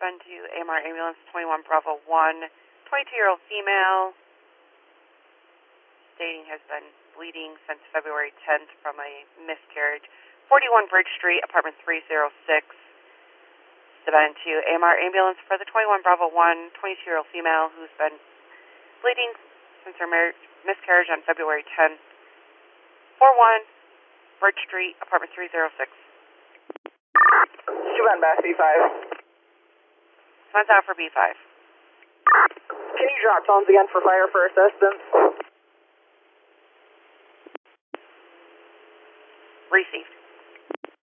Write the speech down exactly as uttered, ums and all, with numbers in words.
Respond to A M R Ambulance twenty-one Bravo one, twenty-two-year-old female, stating has been bleeding since February tenth from a miscarriage. forty-one Bridge Street, apartment three oh six. Respond to A M R Ambulance for the twenty-one Bravo one, twenty-two-year-old female who's been bleeding since her miscarriage on February tenth. forty-one Bridge Street, apartment three oh six. Respond back B five. Response out for B five. Can you drop tones again for fire for assistance? Received.